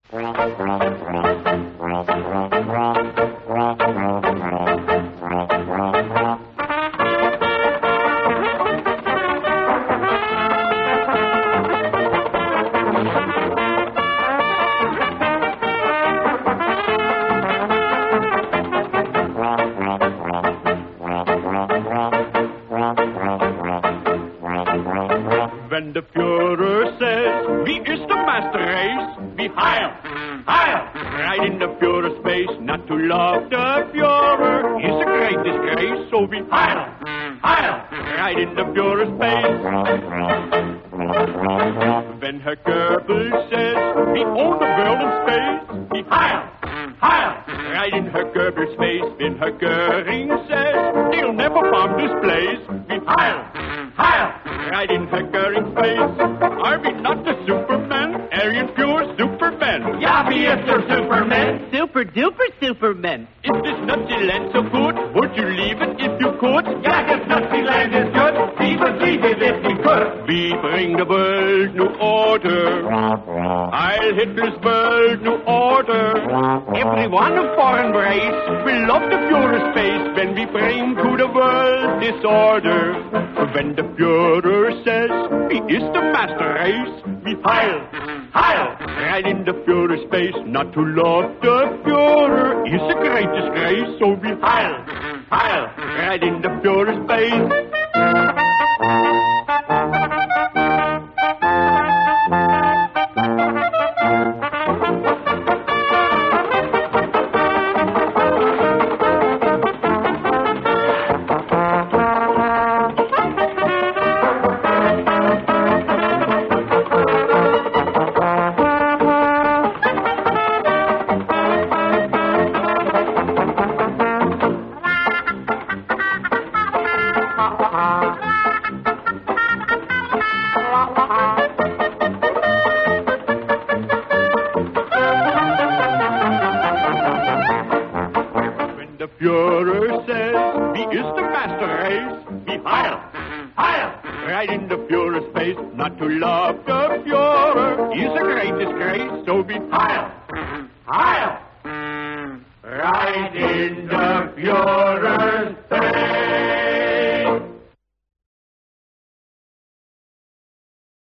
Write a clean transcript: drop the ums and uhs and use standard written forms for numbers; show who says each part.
Speaker 1: When the Führer says, wie ist the master race? Wie Heil, Heil, right in the Führer's face. Not to love the Führer is a great disgrace. So wie Heil, Heil, right in the Führer's face. When Herr Goebbels says, we own the world in space. Wie Heil, Heil, right in Herr Goebbels' face. When Herr Göring says, they'll never bomb this place. Wie Heil, Heil, right in Herr Göring's face. Are we not the Superman? Aryan pure Superman.
Speaker 2: Ja, wie ist der Superman?
Speaker 3: Super duper Superman.
Speaker 1: Is this Nazi land so good? Would you leave it if you could?
Speaker 2: Ja, das Nazi land is good. We would leave it if we could.
Speaker 1: We bring the world new order. Heil Hitler's world new order. Everyone of foreign race will love the Führer's face when we bring to the world disorder. When the Führer says, he is the master race, we Heil, Heil, right in the Führer's face. Not to love the Führer is a great disgrace, so we Heil, Heil, right in the Führer's face. The Führer says, he is the master race. We Heil, Heil, right in the Führer's face. Not to love the Führer is a great disgrace, so we Heil,